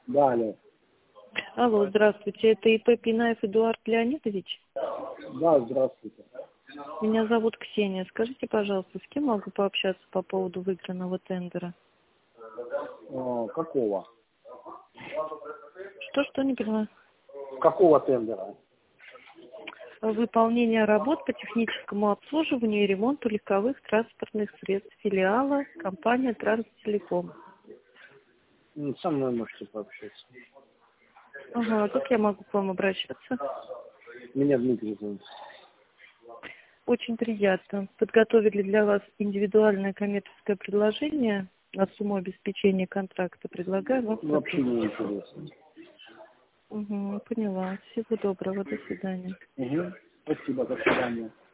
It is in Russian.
Да, алло. Алло, здравствуйте. Это ИП Пинаев Эдуард Леонидович? Да, здравствуйте. Меня зовут Ксения. Скажите, пожалуйста, с кем могу пообщаться по поводу выигранного тендера? Какого? Что не понимаю? Какого тендера? Выполнение работ по техническому обслуживанию и ремонту легковых транспортных средств филиала компании Транстелеком. Со мной можете пообщаться. Ага, а как я могу к вам обращаться? Меня Дмитрий зовут. Очень приятно. Подготовили для вас индивидуальное коммерческое предложение на сумму обеспечения контракта. Предлагаю вам Вообще не интересно. Угу, поняла. Всего доброго. До свидания. Угу. Спасибо, до свидания.